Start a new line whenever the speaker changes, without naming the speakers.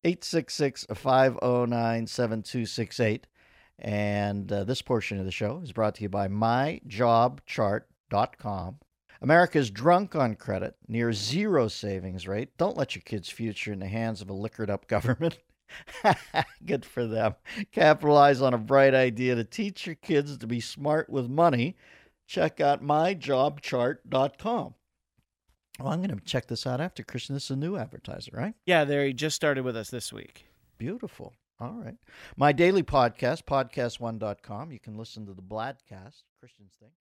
866-509-7268. And this portion of the show is brought to you by myjobchart.com. America's drunk on credit, near zero savings rate. Don't let your kids' future in the hands of a liquored up government. Good for them. Capitalize on a bright idea to teach your kids to be smart with money. Check out myjobchart.com. Well, I'm going to check this out after Christian. This is a new advertiser, right?
Yeah, they just started with us this week.
Beautiful. All right. My daily podcast, podcast1.com. You can listen to the Bladcast, Christian's thing.